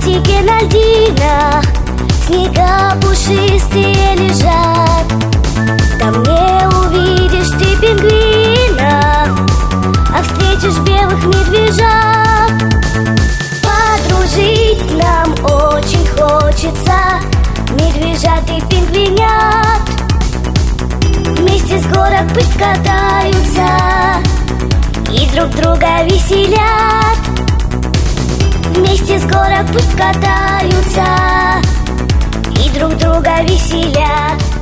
мостике на льдинах снега пушистые лежат. Там не увидишь ты пингвинов, а встретишь белых медвежат. Подружить нам очень хочется медвежат и пингвинят. Вместе с горок пусть катаются и друг друга веселят. Вместе с горок пусть катаются и друг друга веселят.